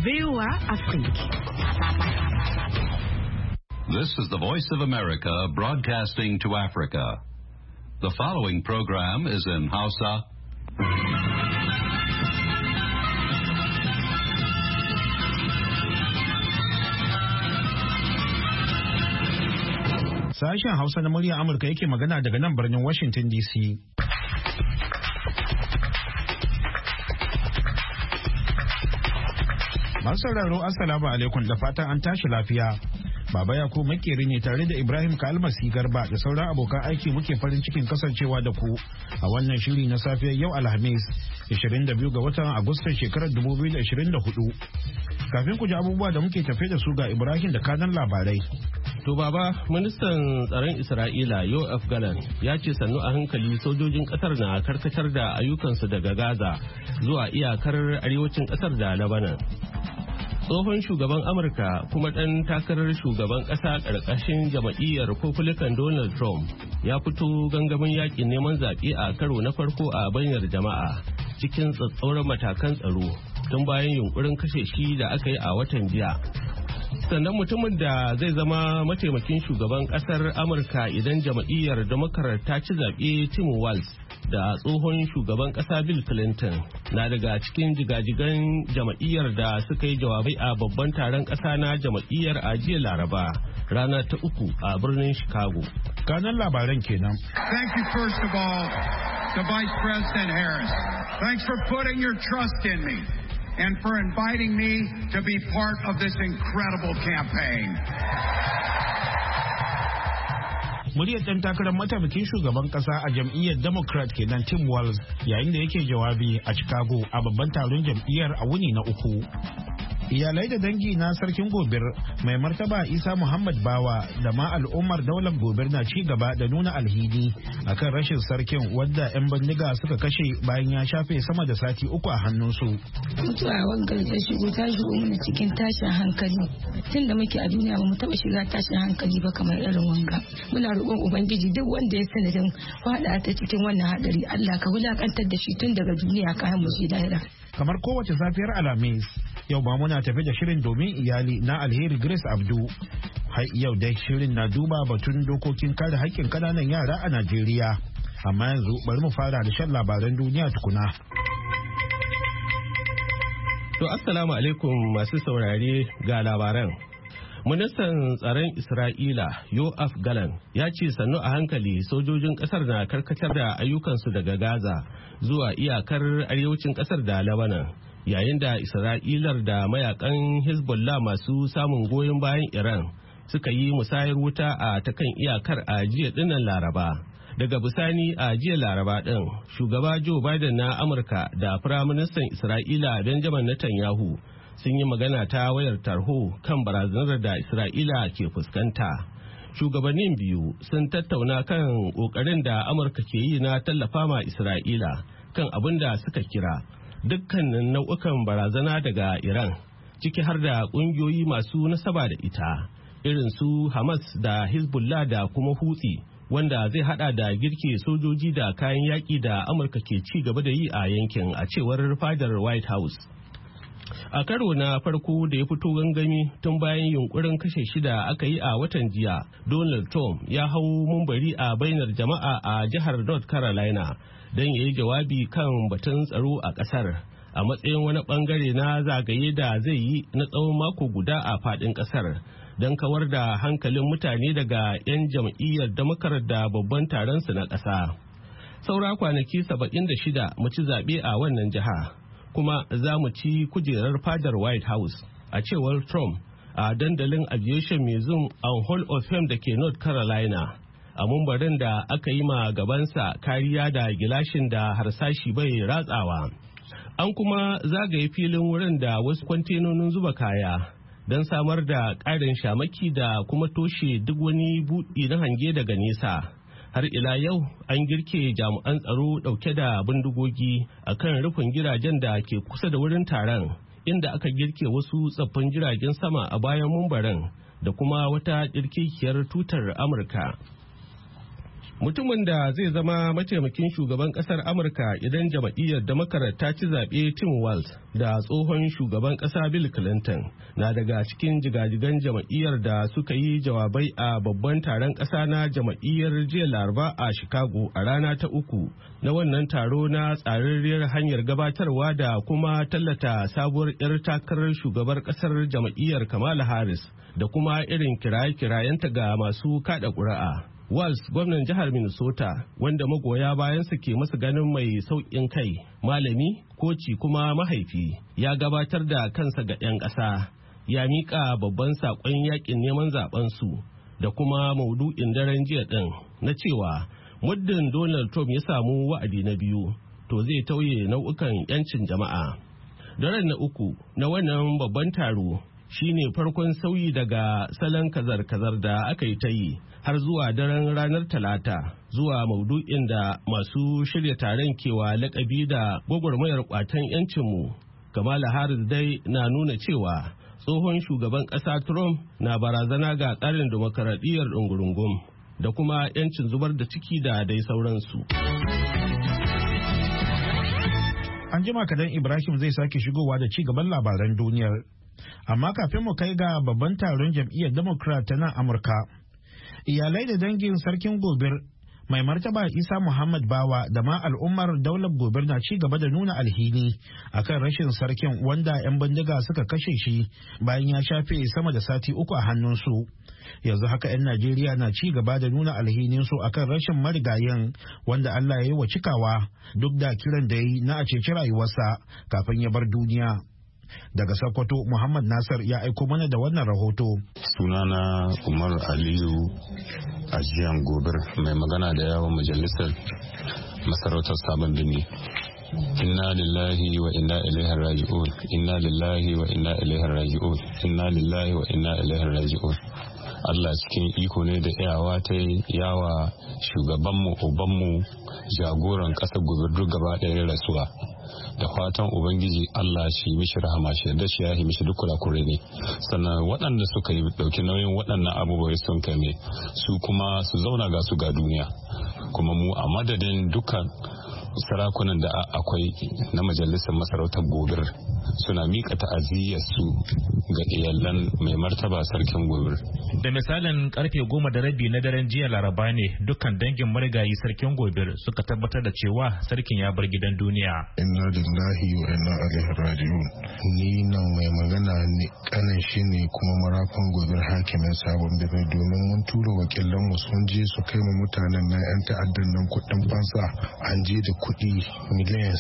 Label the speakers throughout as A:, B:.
A: VOA Afrique.
B: This is the Voice of America broadcasting to Africa. The following program is in Hausa.
C: Sashen Hausa na muryar Amurka yake magana daga nan birnin Washington DC. Masu sauraro Assalamu alaikum da fatan an tashi lafiya. Baba Yakubu makeri ne tare da Ibrahim Kalmasi Garba da sauran abokan aiki muke farin cikin kasancewa da ku a wannan shiri na safiyar yau Alhamis 22 ga watan Agustan shekarar 2024. Kafin ku ji abubuwa da muke tafe da su ga Ibrahim da kanan labarai.
D: To baba, ministan tsaron Isra'ila Yoav Gallant ya ce sannu a hankali sojojin kasar na karkatar da ayyukansu daga Gaza zuwa iyakar arewacin kasar da Lebanon. Tsohon shugaban Amurka kuma ɗan takarar shugaban ƙasa ƙarƙashin jam'iyyar Republican Donald Trump ya fito gangamin yakin neman zaɓe a karo na farko a bainar jama'a cikin tsatsauran matakan tsaro tun bayan yunkurin kashe shi da aka yi a watan jiya. Sannan mutumin da zai zama mataimakin shugaban ƙasar Amurka idan jam'iyyar Democrat ta ci zaɓe Tim Walz da tsohon shugaban ƙasa Bill Clinton na daga cikin jigajigan jam'iyyar da suka yi jawabai a babban taron ƙasa na jam'iyyar a jiya Laraba rana ta uku a birnin Chicago.
C: Kanan labaran kenan.
E: Thank you first of all to Vice President Harris. Thanks for putting your trust in me and for inviting me to be part of this incredible campaign.
C: Muryar ɗan takarar mataimakin shugaban ƙasa a jam'iyyar Democrat kenan Tim Walz yayin da yake jawabi a Chicago a babban taron jam'iyyar a wuni na uku. Iyalai da dangi na sarkin Gobir mai martaba Isa Muhammad Bawa da ma al'ummar daular Gobir na ci gaba da nuna alhini akan rashin sarkin wadda 'yan bindiga suka kashe bayan ya shafe sama da sati uku a hannunsu.
F: Mutuwa wangar ta shigo mana cikin tashin hankali. Tun da muke a duniya ba mu taɓa shiga tashin hankali ba kamar irin wanga. Muna roƙon Ubangiji duk wanda ya sanadin faɗa ta cikin wannan haɗari Allah ka wulaƙantar da shi tun daga duniya kayan mu shi lahira.
C: Kamar kowace safiyar Alhamis, yau ba muna tafi da shirin domin iyali na Alheri Grace Abdu. Har yau dai shirin na duba batun dokokin kare haƙƙin ƙananan yara a Najeriya. Amma yanzu bari mu fara da shan labaran duniya tukuna.
D: To assalamu alaikum masu saurare ga labaran. Ministan tsaron Isra'ila Yoav Gallant ya ce sannu a hankali sojojin kasar na karkatar da ayyukansu daga Gaza zuwa iyakar arewacin kasar da Lebanon yayin da Isra'ilar da mayakan Hezbollah masu samun goyon bayan Iran suka yi musayar wuta a ta kan iyakar a jiya dinnan Laraba. Daga bisani a jiya Laraba din shugaba Joe Biden na Amurka da Firaministan Isra'ila Benjamin Netanyahu sun yi magana ta wayar tarho kan barazanar da Isra'ila ke fuskanta. Shugabannin biyu sun tattauna kan ƙoƙarin da Amurka ke yi na tallafa ma Isra'ila kan abin da suka kira dukkanin nau'ukan barazana daga Iran, ciki har da ƙungiyoyi masu nasaba da ita, irin su Hamas da Hezbollah da kuma Houthi, wanda zai hada da girke sojoji da kayan yaƙi da Amurka ke ci gaba da yi a yankin a cewar fadar White House. A karo na farko da ya fito gangami tun bayan yunkurin kashe shi da aka yi a watan jiya, Donald Trump ya hau mumbari a bainar jama'a a jihar North Carolina don ya yi jawabi kan batun tsaro a kasar a matsayin wani bangare na zagaye da zai yi na tsawon mako guda a fadin kasar don kawar da hankalin mutane daga 'yan jam'iyyar Democrat da babban taron su na kasa. Saura kwanaki 76 mu ci zaɓe a wannan jiha. Kuma za mu ci kujerar fadar White House a cewar Trump a dandalin Aviation Museum and Hall of Fame da ke North Carolina a mumbarin da aka yi ma gabansa kariya da gilashin da harsashi bai ratsawa. An kuma zagaye filin wurin da wasu kwantenonin zuba kaya don samar da ƙarin shamaki da kuma toshe duk wani buɗi na hange daga nesa. Har ila yau an girke jami'an tsaro dauke da bindigogi a kan rufin gidajen da ke kusa da wurin taron, inda aka girke wasu tsaffin jiragen sama a bayan mumbarin da kuma wata ɗirkekiyar tutar Amurka. Mutumin da zai zama mataimakin shugaban kasar Amurka idan jam'iyyar Democrat ta ci zaɓe Tim Walz da tsohon shugaban ƙasa Bill Clinton na daga cikin jigajigan jam'iyyar da suka yi jawabai a babban taron ƙasa na jam'iyyar jiya Laraba a Chicago a rana ta uku na wannan taro na tsararriyar hanyar gabatarwa da kuma tallata sabuwar 'yar takarar shugabar ƙasar jam'iyyar Kamala Harris da kuma irin kiraye-kirayenta ga masu kada ƙuri'a. Walz, gwamnan jihar Minnesota, wanda magoya bayansa ke masa ganin mai sauƙin kai, malami, koci kuma mahaifi, ya gabatar da kansa ga 'yan ƙasa, ya miƙa babban saƙon yaƙin neman zaɓensu da kuma maudu'in daren jiya ɗin na cewa muddin Donald Trump ya samu wa'adi na biyu, to zai tauye nau'ukan 'yancin jama'a. Daren na uku na wannan babban taro shine farkon sauyi daga salon kazar-kazar da aka yi ta yi har zuwa daren ranar Talata zuwa maudu'in da masu shirya taron kewa lakabi da gwagwarmayar kwatan 'yancinmu. Kamala Harris dai na nuna cewa tsohon shugaban ƙasa Trump na barazana ga tsarin demokaradiyyar ɗungurungum da kuma 'yancin zubar da ciki da dai sauransu.
C: An jima kadan Ibrahim zai sake shigowa da ci gaban labaran duniyar. Amma kafin mu kai ga babban taron jam'iyyar Democrat ta nan Amurka, iyalai da dangin sarkin Gobir mai martaba Isa Muhammad Bawa da ma al'ummar daular Gobir na ci gaba da nuna alhini akan rashin sarkin wanda 'yan bindiga suka kashe shi bayan ya shafe sama da sati 3 a hannunsu. Yanzu haka 'yan Najeriya na ci gaba da nuna alhininsu akan rashin marigayin wanda Allah ya yi wa cikawa duk da kiran da ya yi na a ceci rayuwarsa kafin ya bar duniya. Daga Sokoto, Muhammad Nasir ya aiko mana da wannan rahoto.
A: Sunana Umar Aliyu Ajiyan Gobir, mai magana da yawon majalisar masarautar Sabon Birni. Inna lillahi wa inna ilaihi raji'un. Inna lillahi wa inna ilaihi raji'un. Inna lillahi wa inna ilaihi raji'un. Allah cikin iko ne da iyawa ta yawa shugabanmu, ubanmu, jagoran ƙasar Gobir duk gaba ɗaya rasuwa. Da fatan Ubangiji Allah shi mishi rahama shi da shi ya yi mishi duk kurakure ne. Sannan waɗanda suka yi ɗauki nauyin waɗannan abubuwa sun kai ne su kuma su zauna ga su ga duniya. Kuma mu a madadin dukkan sarakunan da akwai na majalisar masarautar Gobir suna mika ta'aziyyarsu ga iyalan mai martaba sarkin Gobir.
G: Da misalin karfe 10:30 na daren jiya Laraba ne dukkan dangin marigayi sarkin Gobir suka tabbatar da cewa sarkin ya bar gidan duniya.
H: Inna lillahi wa inna ilaihi raji'un. Ni nan mai magana ne kanan shi ne kuma marafan Gobir hakimin Sabon Birni, domin mun tura wakilan mu sun je su kai mu mutanen na 'yan ta'addan nan kuɗin fansa. An je da kuɗi miliyan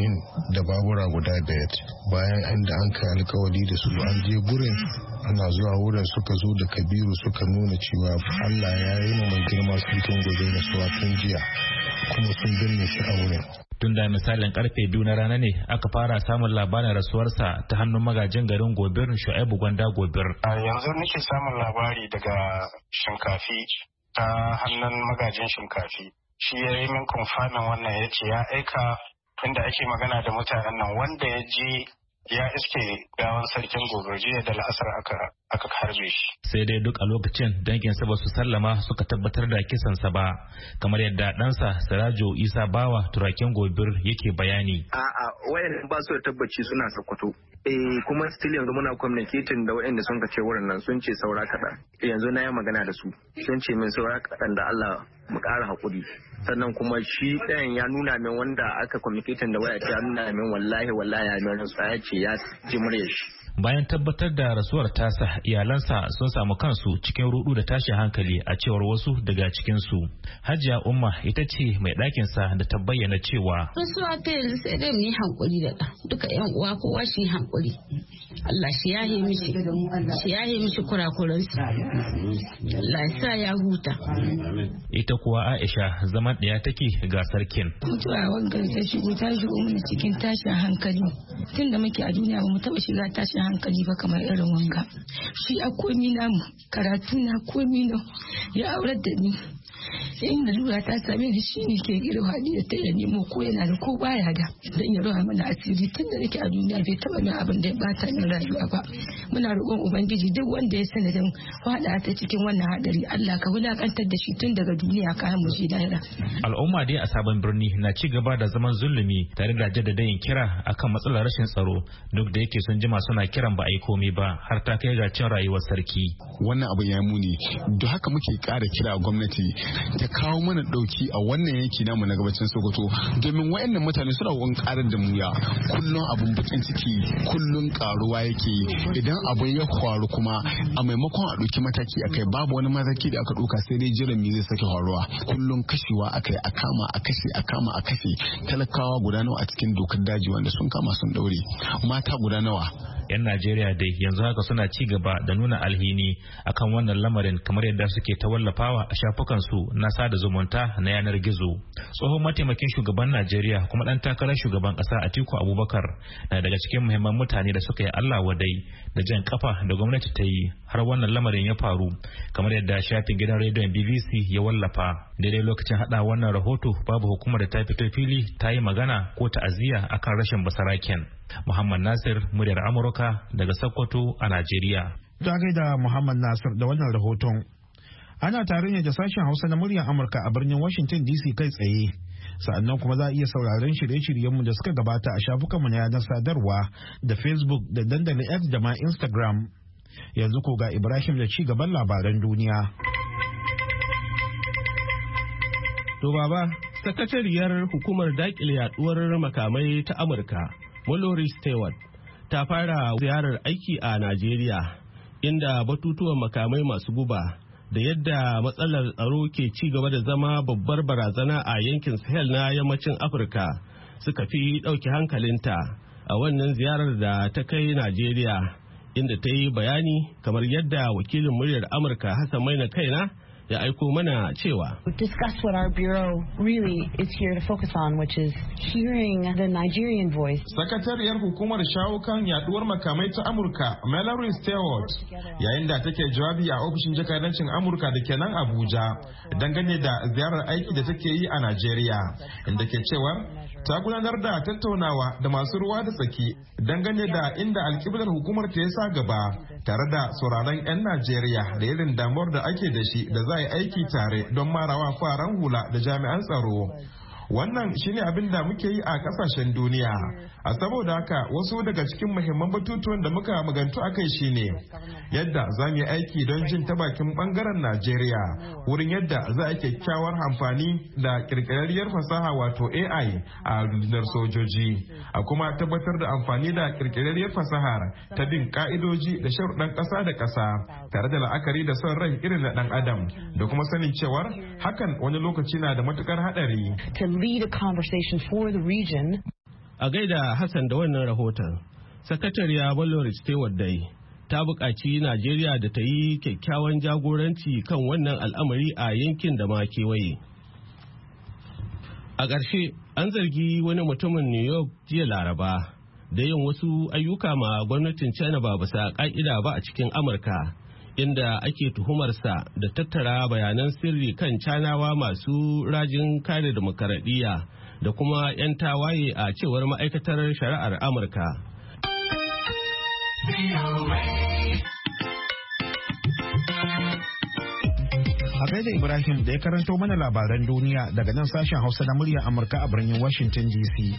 H: 60 da babura guda 5. Bayan inda an kai alkawari da su an je gurin, ana zuwa wurin suka zo da Kabiru suka nuna cewa Allah ya yi mai girma sarkin Gobe da suwa tun jiya kuma sun binne shi a wurin.
G: Tun da misalin karfe 2 na rana ne aka fara samun labarin rasuwarsa ta hannun magajin garin Gobir Shu'aibu Gwanda Gobir.
I: Yanzu nake samun labari daga Shinkafi ta hannun magajin Shinkafi. Shi ya yi min kumfanin wannan ya ce ya aika inda ake magana da mutanen nan wanda ya je ya iske gawan sarkin Gobir jiya da la'asar aka harbe shi.
G: Sai dai duk a lokacin danginsa ba su sallama suka tabbatar da kisansa ba, kamar yadda ɗansa Sirajo Isa Bawa turakin Gobir yake bayani.
J: A'a, wayan ba su da tabbaci suna Sokoto. Kuma still yanzu muna communicating da waɗanda sun kace wurin nan sun ce saura kaɗan. Yanzu na yi magana da su sun ce min saura kaɗan da Allah mu ƙara haƙuri. Sannan kuma shi ɗayan ya nuna min wanda aka communicating da waya ya nuna min wallahi ya min rantsuwa ya ce ya ji muryar shi.
G: Bayan tabbatar da rasuwar tasa, iyalansa sun samu kansu cikin rudu da tashin hankali a cewar wasu daga cikinsu. Hajiya Umma ita ce mai ɗakinsa da ta bayyana cewa
K: rasuwa ta yanzu sai dai mu yi hankuri da duka yan uwa kowa shi hankuri. Allah shi yahe mishi kurakuransu. Allah ya sa ya huta.
G: Ita kuwa Aisha zaman ɗaya take ga sarkin.
F: Mutuwa wangar ta shigo mana cikin tashin hankali. Tun da muke a duniya ba mu taɓa shiga tashin hankali ba kamar irin wanga. Shi a komi namu, karatu na komi na ya aurar da ni. in lura ta same ni shi ne ke gira hadiya ta ya nemo ko yana da ko baya da dan ya rawa mana asiri tun da nake a duniya bai taba min abin da ya bata min rayuwa ba. Muna roƙon ubangiji duk wanda ya sanadin fada ta cikin wannan hadari Allah ka wulakantar da shi tun daga duniya ka mu shi lahira.
G: Al'umma dai a sabon birni na ci gaba da zaman zulumi tare da jaddadayin kira akan matsalar rashin tsaro duk da yake sun jima suna kiran ba a yi komai ba har ta kai ga cin rayuwar sarki.
L: Wannan abu ya muni don haka muke ƙara kira gwamnati ta kawo mana ɗauki a wannan yanki namu na gabacin Sokoto domin wayannan mutane suna wani ƙarar da muya kullum abun bakin ciki kullum karuwa yake idan abu ya faru kuma a maimakon a ɗauki mataki akai babu wani mataki da aka ɗauka sai dai jiran me zai sake faruwa kullum kashewa akai a kama a kashe a kama a kashe talakawa guda nawa a cikin dokar daji wanda sun kama sun daure mata guda nawa.
G: 'Yan Najeriya dai yanzu haka suna ci gaba da nuna alhini akan wannan lamarin kamar yadda suke ta wallafawa a shafukansu na sada zumunta na yanar gizo. Tsohon mataimakin shugaban Najeriya kuma dan takarar shugaban kasa Atiku Abubakar na daga cikin muhimman mutane da suka yi Allah wadai da jan kafa da gwamnati ta yi har wannan lamarin ya faru kamar yadda shafin gidan rediyon BBC ya wallafa. Daidai lokacin hada wannan rahoto babu hukumar da ta fito fili ta yi magana ko ta'aziyya akan rashin basaraken. Muhammad Nasir, muryar Amurka daga Sokoto a Najeriya.
C: Ta gaida Muhammad Nasir da wannan rahoton. Ana tare ne da sashen Hausa na muryar Amurka a birnin Washington DC kai tsaye. Sa'annan kuma za a iya sauraron shirye-shiryenmu da suka gabata a shafukanmu na yanar sadarwa da Facebook da dandalin X da ma Instagram. Yanzu ko ga Ibrahim da ci gaban labaran duniya.
D: To baba, sakatariyar hukumar daƙile yaduwar makamai ta Amurka Mallory Stewart ta fara ziyarar aiki a Najeriya inda batutuwan makamai masu guba da yadda matsalar tsaro ke ci gaba da zama babbar barazana a yankin Sahel na yammacin Afirka suka fi ɗauki hankalinta a wannan ziyarar da ta kai Najeriya inda ta yi bayani kamar yadda wakilin muryar Amurka Hassan Maina Kaina ya aiko mana cewa
M: discuss what our bureau really is here to focus on, which is hearing the Nigerian voice.
N: Sakatariyar hukumar shawo kan yaduwar makamai ta Amurka Mallory Stewart yayin da take jawabi a ofishin jakadancin Amurka da ke nan Abuja dangane da ziyarar aiki da take yi a Najeriya inda ke cewa ta gudanar da tattaunawa da masu ruwa da tsaki dangane da inda alkiblar hukumar ta ya sa gaba tare da sauraron 'yan Najeriya da irin damuwar da ake da shi da za a yi aiki tare don marawa faran hula da jami'an tsaro. Wannan shine abin da muke yi a kasashen duniya. A saboda haka wasu daga cikin muhimman batutuwan da muka magantu akai shine yadda za mu yi aiki don jin ta bakin bangaren Najeriya wurin yadda za a kyakkyawar amfani da kirkirarriyar fasaha wato AI a rundunar sojoji. A kuma tabbatar da amfani da kirkirarriyar fasahar ta bin ka'idoji da sharuɗan ƙasa da ƙasa tare da la'akari da son rai irin na ɗan adam da kuma sanin cewar hakan wani lokaci na da matukar haɗari.
M: Lead a conversation for the region.
D: A gaida Hassan da wannan rahoton, Sakatariya Mallory Stewart dai ta buƙaci Najeriya da ta yi kyakkyawan jagoranci kan wannan al'amari a yankin da ma kewaye. A ƙarshe, an zargi wani mutumin New York jiya Laraba da yin wasu ayyuka ma gwamnatin China ba bisa ƙa'ida ba a cikin Amurka. Inda ake tuhumarsa da tattara bayanan sirri kan canawa masu rajin kare demokaradiyya da kuma 'yan tawaye a cewar ma'aikatar shari'ar Amurka.
C: A gaida Ibrahim da ya karanto mana labaran duniya daga nan sashen Hausa na muryar Amurka a birnin Washington DC.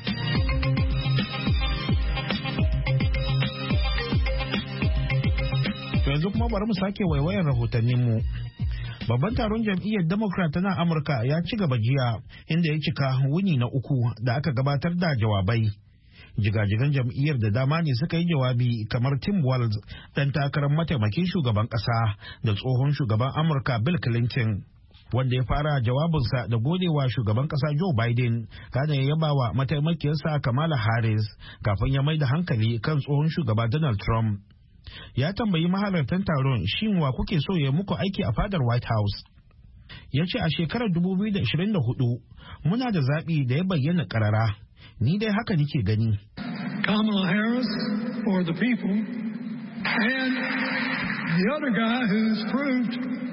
C: Yanzu kuma bari mu sake waiwayar rahotanninmu. Babban taron jam'iyyar Democrat na Amurka ya ci gaba jiya inda ya cika wuni na uku da aka gabatar da jawabai. Jigajigan jam'iyyar da dama ne suka yi jawabi kamar Tim Walz dan takarar mataimakin shugaban kasa da tsohon shugaban Amurka Bill Clinton. Wanda ya fara jawabinsa da godewa shugaban kasa Joe Biden kada ya yaba wa mataimakiyarsa Kamala Harris kafin ya mai da hankali kan tsohon shugaba Donald Trump. Ya tambayi mahalartan taron shin wa kuke so ya muku aiki a fadar White House. Ya ce a shekarar 2024 muna da zaɓi da ya bayyana ƙarara. Ni dai haka nike gani.
O: Kamala Harris for the people and the other guy who's proved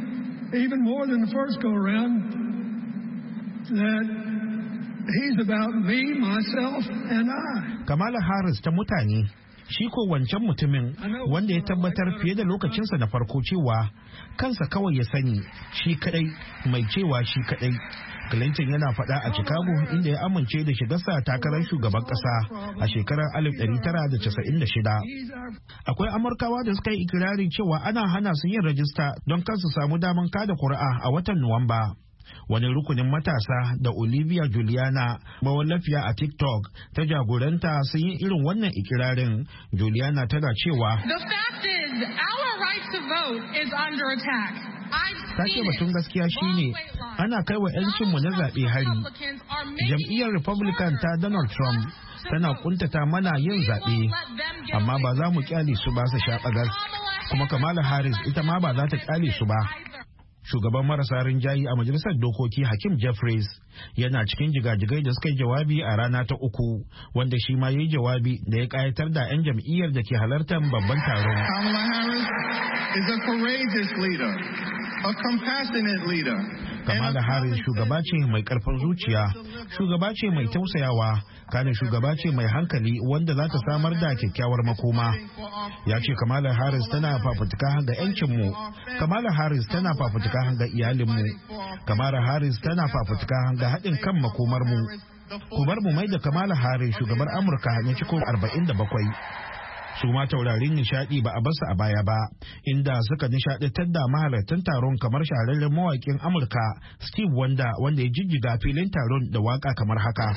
O: even more than the first go-around, that he's about me, myself, and I.
C: Kamala Harris ta mutane, shi ko wancan mutumin wanda ya tabbatar fiye da lokacinsa na farko cewa kansa kawai ya sani, shi kadai, mai cewa shi kadai. Clinton yana faɗa a Chicago inda ya amince da shigarsa takarar shugaban ƙasa a shekarar 1996. Akwai Amurkawa da suka yi ikirarin cewa ana hana su yin rajista don kansu samu daman kada kuri'a a watan Nuwamba. Wani rukunin matasa da Olivia Juliana, mawallafiya a TikTok, ta jagoranta sun yi irin wannan ikirarin. Juliana tana cewa,
P: "The fact is, our right to vote is under attack."
C: Ta ce batun gaskiya shine ana kai wa 'yancinmu na zaɓe hari. Jam'iyyar Republican ta Donald Trump tana kuntata mana yin zaɓe, amma ba za mu kyale su ba su sha ɓagas. Kuma Kamala Harris ita ma ba za ta kyale su ba. Shugaban marasa rinjayi a majalisar dokoki Hakeem Jeffries yana cikin jigajigai da suka yi jawabi a rana ta uku, wanda shi ma ya yi jawabi da ya kayatar da 'yan jam'iyyar da ke halartar babban taron.
E: Kamala Harris is a courageous leader, a compassionate leader.
C: Kamala Harris shugaba ce mai karfin zuciya, shugaba ce mai tausayawa, kana shugaba ce mai hankali wanda za ta samar da kyakkyawar makoma. Ya ce Kamala Harris tana fafutuka ga 'yancinmu, Kamala Harris tana fafutuka ga iyalinmu, Kamala Harris tana fafutuka ga haɗin kan makomarmu. Ku bar mu mai da Kamala Harris shugabar Amurka na cikin 47. Su ma taurarin nishadi ba a basu a baya ba, inda suka nishadantar da mahalartan taron kamar shahararren mawakin Amurka Steve Wonder, wanda ya jijjiga filin taron da waka kamar haka.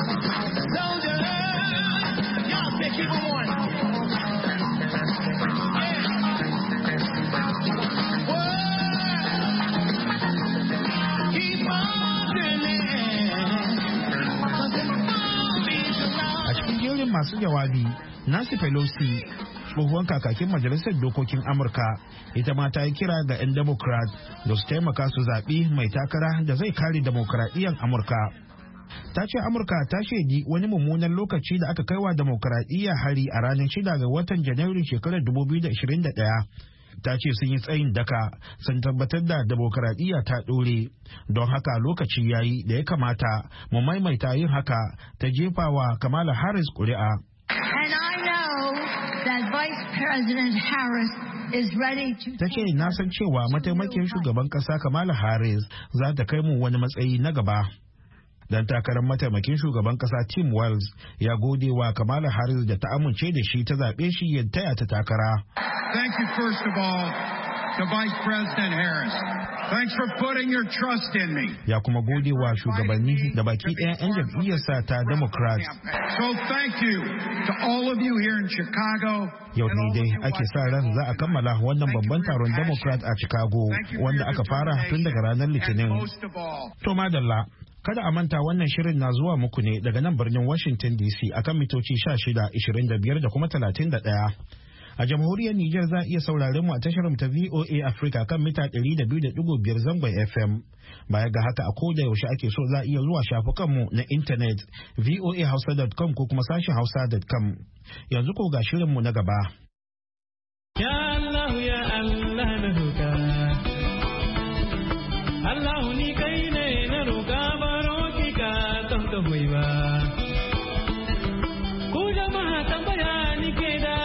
C: A cikin jerin masu jawabi, Nancy Pelosi, tsohuwan kakakin majalisar dokokin Amurka, ita ma ta yi kira ga 'yan Democrat da su taimaka su zaɓi mai takara da zai kare demokuraɗiyyar Amurka. Ta ce Amurka ta shaidi wani mummunan lokaci da aka kaiwa demokuraɗiyya hari a ranar 6 ga watan Janairun shekarar 2021. Ta ce sun yi tsayin daka sun tabbatar da demokuraɗiyya ta ɗore, don haka lokaci yayi da ya kamata mu maimaita yin haka, ta jefawa Kamala Harris ƙuri'a. Ta ce na san cewa mataimakin shugaban ƙasa Kamala Harris za ta kai mu wani matsayi na gaba. Dan takarar mataimakin shugaban ƙasa Tim Walz ya gode wa Kamala Harris da ta amince da shi ta zaɓe shi ya taya ta takara.
E: Thank you first of all to Vice President Harris. Thanks for putting your trust in me.
C: Ya kuma gode wa shugabanni da baki ɗayan 'yan jam'iyyarsa ta Democrat.
E: So thank you to all of you here in Chicago.
C: Yau ne dai ake sa ran za a kammala wannan babban taron Democrat a Chicago, wanda aka fara tun daga ranar Litinin. To madalla, kada a manta wannan shirin na zuwa muku ne daga nan birnin Washington DC akan mitoci 16, 25 da kuma 31. A jamhuriyar Nijar za a iya sauraren mu a tashar ta VOA Africa kan mita 200.5 zangon FM. Baya ga haka a koda yaushe ake so za a iya zuwa shafukanmu na intanet voahausa.com ko kuma sashen hausa.com. Yanzu ko ga shirinmu na gaba.
Q: Ya Allah ya Allah na roƙa. Allah ni kai ne na roƙa baro ki ka ton ka ba. Ku jama'a tambaya ni ke da.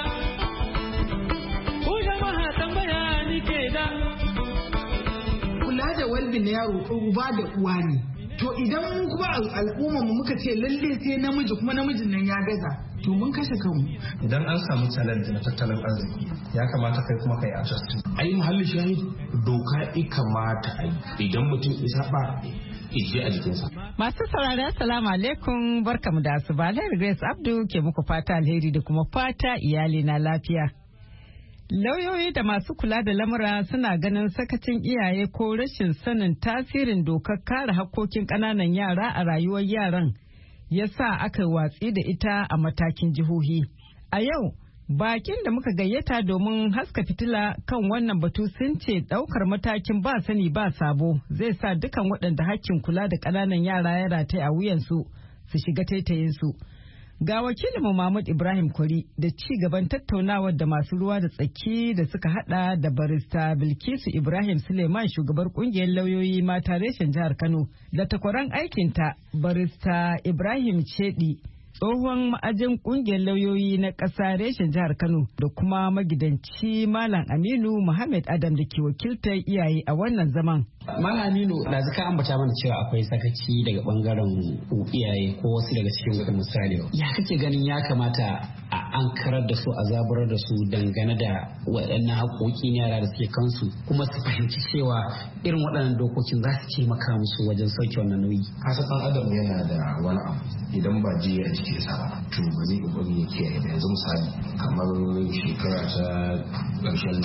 R: Kula da walbin yaro ko uba da uwa ne. To idan kuma al'umma mu muka ce lalle sai namiji kuma namijin nan ya gaza, to mun kashe kanmu.
S: Idan an samu challenge na tattalin arziki, ya kamata kai kuma kai adjust.
T: Ai muhalli shahid doka kamata ai idan mutum isa ba ije a jikinsa.
U: Masu saurari assalamu alaikum, barkamu da asuba. Alheri Grace Abdu ke muku fata alheri da kuma fata iyali na lafiya. Lauyoyi da masu kula da lamura suna ganin sakacin iyaye ko rashin sanin tasirin dokar kare hakkokin ƙananan yara a rayuwar yaran ya sa aka watsi da ita a matakin jihohi. A yau, bakin da muka gayyata domin haska fitila kan wannan batu sun ce ɗaukar matakin ba sani ba sabo zai sa dukan waɗanda hakkin kula da ƙananan yara ya rataye a wuyansu su shiga taitayinsu. Ga wakilinmu Mahmud Ibrahim Kwari da ci gaban tattaunawar da masu ruwa da tsaki da suka hada da barista Bilkisu Ibrahim Suleiman shugabar kungiyar lauyoyi mata reshen jihar Kano da takwaran aikinta barista Ibrahim Chedi tsohon ma'ajin kungiyar lauyoyi na ƙasa reshen jihar Kano da kuma magidanci Malam Aminu Muhammad Adam da ke wakiltar iyaye a wannan zaman.
B: Malam Aminu na zaka ambata mana cewa akwai sakaci daga bangaren iyaye ko wasu daga cikin misali. Ya kake ganin ya kamata a ankarar da su a zaburar da su dangane da waɗannan haƙoƙin yara da suke kansu kuma su fahimci cewa irin waɗannan dokokin za su taimaka musu wajen sauke wannan nauyi.
T: Hasan ɗan adam yana da wani abu idan ba jiya a jikin sa ba to ba zai kokari ya kiyaye ba. Yanzu misali kamar shekara ta ƙarshen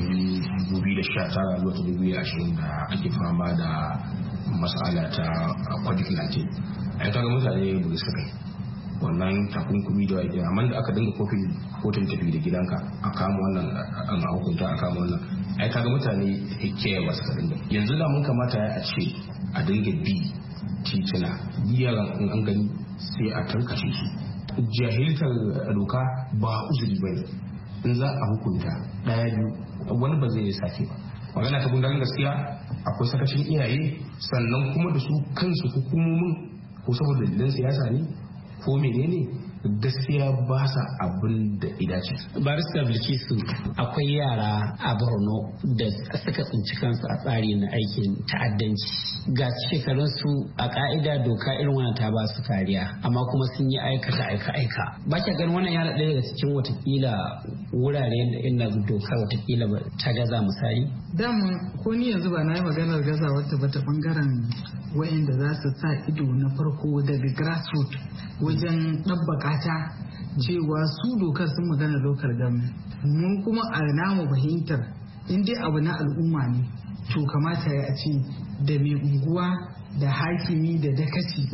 T: 2019 zuwa 2020 da ake fama da mas'ala ta COVID-19 ai kaga mutane ba su kai wannan takunkumi da wake amma da aka dinga kotun tafi da gidanka a kama wannan an hukunta a kama wannan ai kaga mutane kiyaye ba su dinga yanzu da mun kamata a ce a dinga bi titina yaran in an gani sai a tarkace su. Jahiltar doka ba uzuri ba ne in za a hukunta ɗaya biyu wani ba zai sake ba. Magana ta gundarin gaskiya akwai sakacin iyaye sannan kuma da su kansu hukumomin ko saboda dalilan siyasa ne ko menene gaskiya ba sa abin da idace.
B: Barista Bilkisu akwai yara a Borno da suka tsinci kansu a tsari na aikin ta'addanci ga shekarunsu a ka'ida doka irin wannan ta ba su kariya amma kuma sun yi aika ba ka ganin wannan yana ɗaya daga cikin watakila wurare da inda doka watakila ta gaza misali.
R: Dama ko ni yanzu ba na yi maganar gaza wata bata bangaren wayanda za su sa ido na farko daga grassroots wajen ɗabbaka ta cewa su dokar sun magana lokal government mun kuma a namu fahimtar in dai abu na al'umma ne to kamata ya ce da mai unguwa da hakimi da dakaci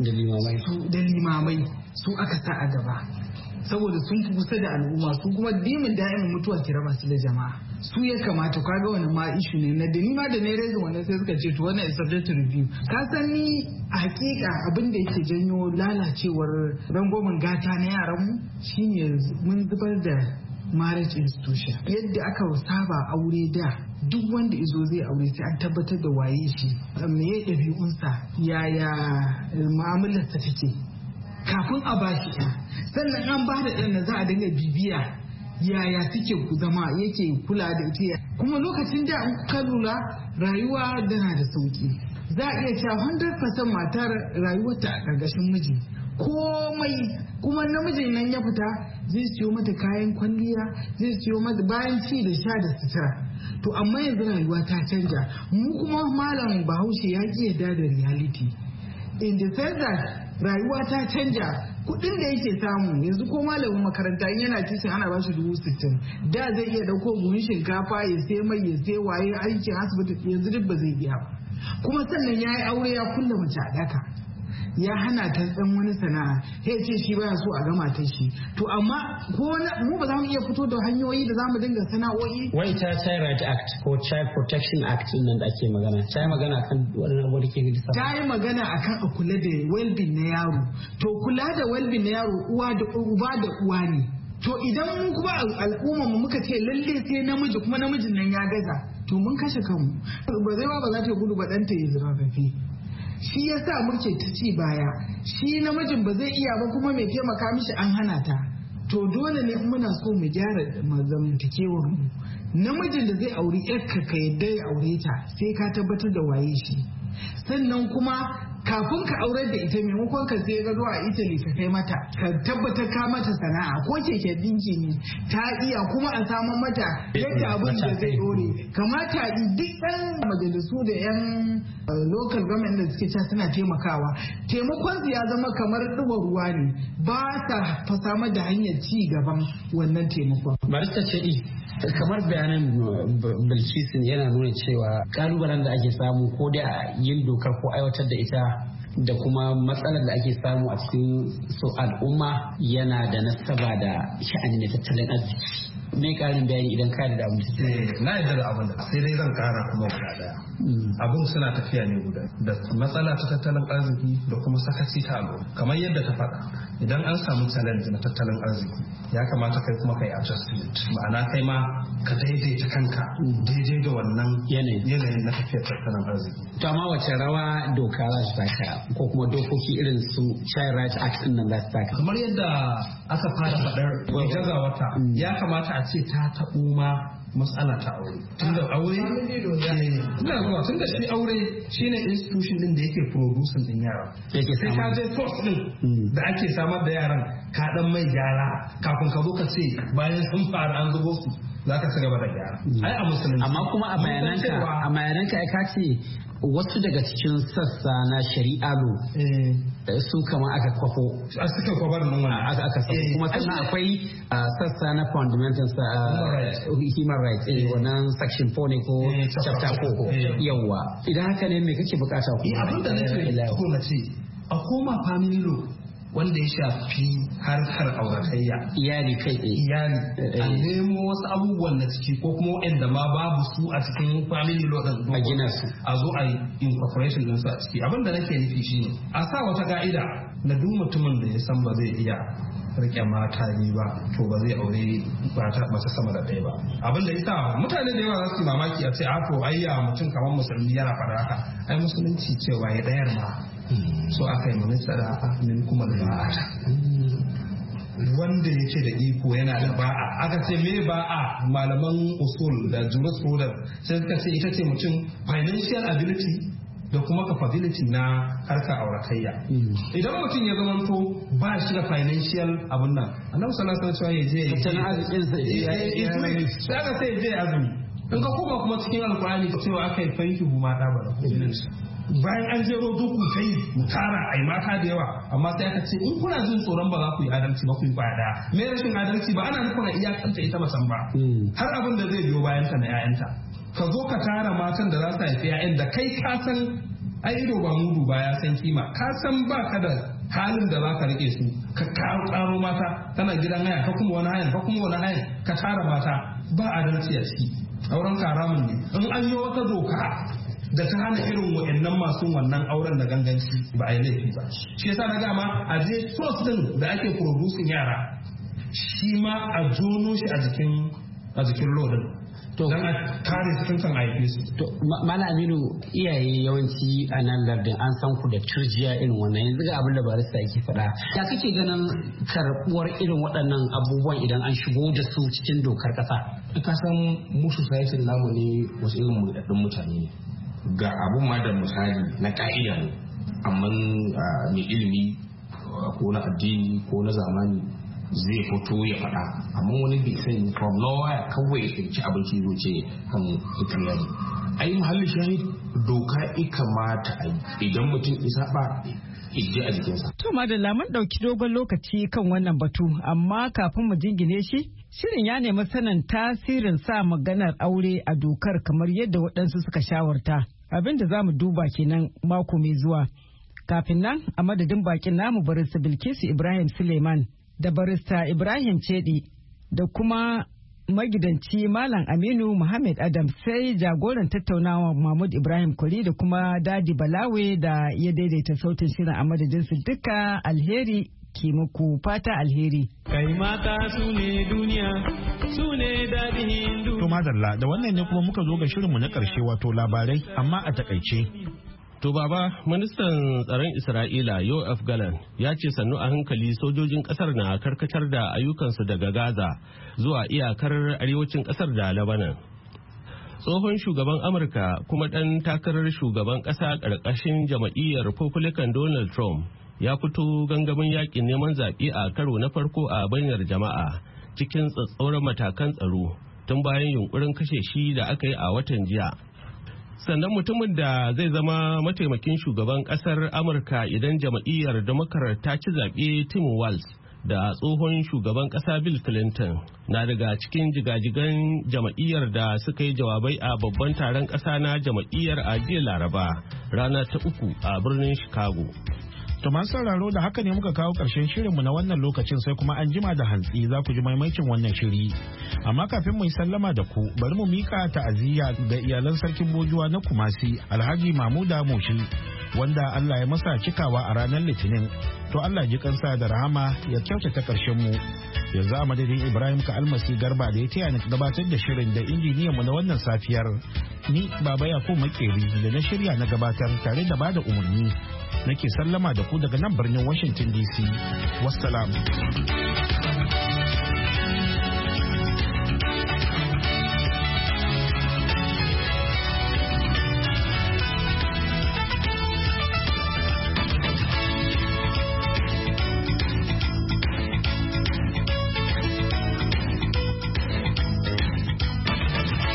R: da limamai su aka sa a gaba saboda sun fi kusa da al'umma su kuma dimin da'imin mutuwa kira masu da jama'a su ya kamata kaga wani ma ishu ne na dani ma da ne reza wannan sai suka ce to wannan is subject to review ka san ni a hakika abin da yake janyo lalacewar rangwamen gata na yaran mu shine mun zubar da marriage institution yadda aka saba aure da duk wanda izo zai aure sai an tabbatar da waye shi me ya ɗabi'unsa yaya mu'amalarsa take kafin a bashi sannan an ba da ɗan za a dinga bibiya yaya suke zama yake kula da ita kuma lokacin da an ka lura rayuwa dana da sauki za a iya cewa 100% matar rayuwarta a ƙarƙashin miji komai kuma namijin nan ya fita zai siyo mata kayan kwalliya zai siyo mata bayan ci da sha da sutura to amma yanzu rayuwa ta canja mu kuma malam bahaushe ya ƙi yarda da reality in the sense that rayuwa ta canja kudin da yake samu yanzu ko malamin makaranta in yana cikin ana bashi 60,000 da zai iya dauko buhun shinkafa ya sai mai ya sai waye aikin asibiti yanzu duk ba zai biya ba kuma sannan ya yi aure ya kulle mace a daka ya hana ta dan wani sana'a sai ce shi baya so a gama ta shi to amma ko mu ba za mu iya fito da hanyoyi da za mu dinga sana'o'i
B: wai ta Child Right Act ko Child Protection Act din nan da ake magana ta yi magana kan wannan abu da ke gidisa
R: ta yi magana akan a kula da well-being na yaro to kula da well-being na yaro uwa da uba da uwa ne to idan mun kuma al'umma mu muka ce lalle sai namiji kuma namijin nan ya gaza to mun kashe kanmu ba zai ba za ta gudu ba ɗanta ya zirafafi shi ya sa muke ta ci baya shi namijin ba zai iya ba kuma mai taimaka mishi an hana ta to dole ne muna so mu gyara zamantakewar mu namijin da zai auri yarka ka yadda ya aure ta sai ka tabbatar da waye shi sannan kuma kafin ka aurar da ita maimakon ka sai gado a Italy ka kai mata ka tabbatar ka mata sana'a ko keke dinki ne ta iya kuma a samun mata yadda abin da zai dore kamata duk ɗan majalisu da yan local government da suke cewa suna taimakawa taimakon su ya zama kamar ɗuwar ruwa ne ba ta samar da hanyar ci gaban wannan taimakon.
B: Barista ce kamar bayanan Bilkisu yana nuna cewa kalubalen da ake samu ko da yin dokar ko aiwatar da ita da kuma matsalar da ake samu a cikin al'umma yana da nasaba da sha'ani da tattalin arziki me karin bayani idan ka da abin
S: na yarda da abin da sai dai zan kara kuma guda daya abin suna tafiya ne guda da matsala ta tattalin arziki da kuma sakaci ta al'umma kamar yadda ta faɗa idan an samu challenge na tattalin arziki ya kamata kai kuma kai adjustment ma'ana kai ma ka daidaita kanka daidai da wannan yanayin na tafiyar tattalin arziki.
B: To amma wace rawa doka za su taka ko kuma dokoki irin su Child Rights Act din nan za su taka?
S: Kamar yadda aka fara faɗar gazawata ya kamata a ce ta taɓo ma matsala ta aure. Tunda aure tunda shi aure shine institution din da yake producing din yara. Sai ka je course din da ake samar da yaran ka dan mai gyara kafin ka zo ka ce bayan sun fara an zubo su za ka ci gaba da gyara. Ai a musulunci.
B: Amma kuma a bayananka ai ka ce wasu daga cikin sassa na shari'a lo su kama aka kwafo
S: suka kwabar nan wannan
B: aka sako kuma sannan akwai sassa na fundamental human rights wannan section 4 ne ko chapter 4 yawa idan haka ne me kake bukata ku
S: abin da nake ko na ce a koma family law wanda ya shafi harkar auratayya
B: iyali kai
S: iyali a nemo wasu abubuwan na ciki ko kuma wanda ma babu su a cikin family law din
B: a gina su
S: a zo a yi incorporation din su a ciki abin da nake nufi shine a sa wata ka'ida na duk mutumin da ya san ba zai iya rike mata ne ba to ba zai aure mace sama da ɗaya ba abin da yasa mutane da yawa za su mamaki a ce a to ayya mutum kamar musulmi yana faɗa haka ai musulunci cewa ya ɗayar ma so aka yi minista da min kuma da ba'ata wanda yake da iko yana da ba'a aka ce me ba'a malaman usul da jurisprudence sai suka ce ita ce mutum financial ability da kuma capability na harkar auratayya idan mutum ya zamanto ba shi da financial abun nan annabi sallallahu alaihi wasallam ya je sai aka ce je azumi in ka kuma cikin alkurani cewa aka yi fanki huma da ba bayan an jero duku kai tara ai mata da yawa amma sai aka ce in kuna jin tsoron ba za ku yi adalci ba ku yi kwaya me rashin adalci ba ana nufin iyakanta ita masan ba har abin da zai biyo bayan ta na 'ya'yanta ka zo ka tara matan da za su haifi 'ya'yan da kai ka san ai ido ba mudu ba ya san kima ka san ba ka da halin da za ka rike su ka karo mata tana gidan haya ka kuma wani hayan ka tara mata ba adalci a ciki auren karamin ne in an yi wata doka da ta hana irin wa'annan masu wannan auren da ganganci ba a yi laifi ba shi yasa na gama a je source din da ake producing yara shi ma a jono shi a jikin lodin don a kare su kan haife su.
B: Malam Aminu iyaye yawanci a nan lardin an san ku da turjiya irin wannan yanzu ga abin da barista yake faɗa. Ya kake ganin karɓuwar irin waɗannan abubuwan idan an shigo da su cikin dokar ƙasa?
T: Ka san mu society namu ne wasu irin murɗaɗɗun mutane ne. Ga abun ma da misali na ka'ida ne amma mai ilimi ko na addini ko na zamani zai fito ya faɗa amma wani bai sani from nowhere kawai ya ci abinci zo ce kan hikariya ne ai muhallin shahid doka kamata a yi idan mutum isa ba ije a jikinsa.
U: To madalla mun ɗauki dogon lokaci kan wannan batu amma kafin mu jingine shi shirin ya nemi sanin tasirin sa maganar aure a dokar kamar yadda waɗansu suka shawarta abinda za mu duba kenan mako mai zuwa. Kafin nan a madadin bakin namu barista Bilkisu Ibrahim Suleiman da barista Ibrahim Cedi da kuma magidanci Malam Aminu Muhammad Adam sai jagoran tattaunawa Mahmud Ibrahim Kuri da kuma Dadi Balawe da ya daidaita sautin shirin a madadinsu duka alheri ke muku fata alheri.
Q: Kai mata su ne duniya su ne daɗin duniya.
C: To madalla da wannan ne kuma muka zo ga shirinmu na ƙarshe wato labarai amma a takaice.
D: To baba, ministan tsaron Isra'ila Yoav Gallant ya ce sannu a hankali sojojin kasar na karkatar da ayyukansu daga Gaza zuwa iyakar arewacin kasar da Lebanon. Tsohon shugaban Amurka kuma ɗan takarar shugaban ƙasa ƙarƙashin jama'iyyar Republican Donald Trump ya fito gangamin yakin neman zaɓe a karo na farko a bainar jama'a cikin tsatsauran matakan tsaro tun bayan yunkurin kashe shi da aka yi a watan jiya. Sannan mutumin da zai zama mataimakin shugaban kasar Amurka idan jama'iyyar Democrat ta ci zaɓe Tim Walz da tsohon shugaban ƙasa Bill Clinton na daga cikin jigajigan jama'iyyar da suka yi jawabai a babban taron ƙasa na jama'iyyar a jiya Laraba rana ta 3 a birnin Chicago.
C: To masu sauraro da haka ne muka kawo ƙarshen shirinmu na wannan lokacin sai kuma an jima da hantsi za ku ji maimaicin wannan shiri. Amma kafin mu yi sallama da ku bari mu mika ta'aziyya ga iyalan sarkin Bojuwa na Kumasi Alhaji Mamuda Moshi wanda Allah ya masa cikawa a ranar Litinin. To Allah ji kansa da rahama ya kyautata ƙarshen mu. Yanzu a madadin Ibrahim ka almasi Garba da ya taya ni gabatar da shirin da injiniyan mu na wannan safiyar. Ni Baba Yakubu Makeri da na shirya na gabatar tare da bada umarni. Nake sallama da ku daga nan birnin Washington DC. Wassalam.